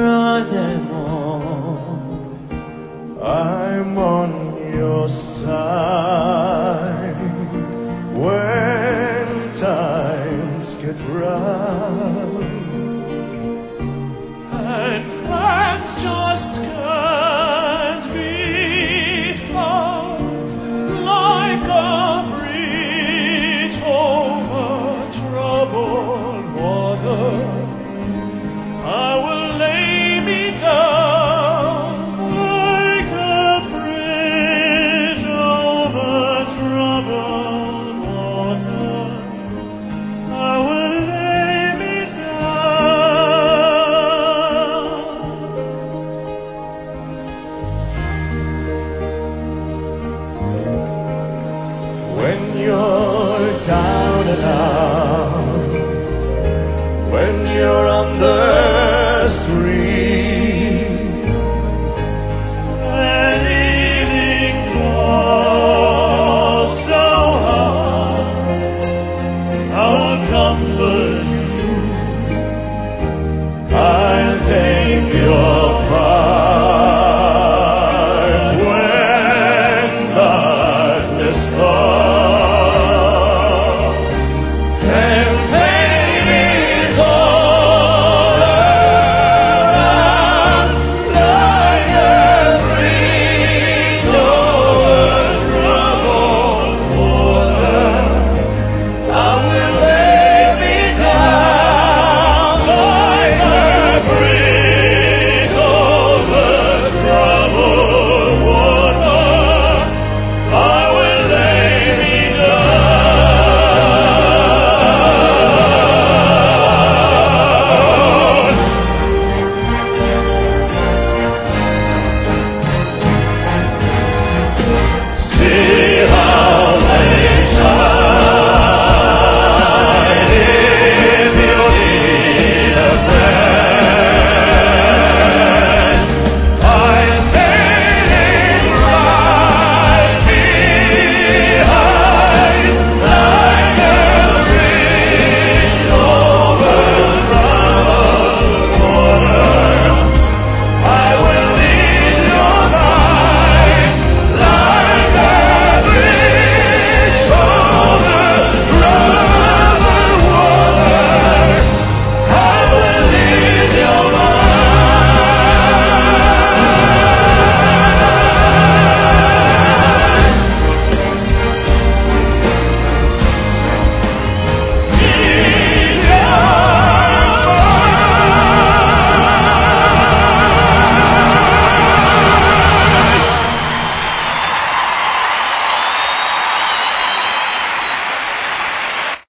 cry them all. I'm on your side when times get rough, and friends just can't be found like a bridge over troubled water. I will lay me down like a bridge over troubled water. I will lay me down. when you're down and out, when you're on the street.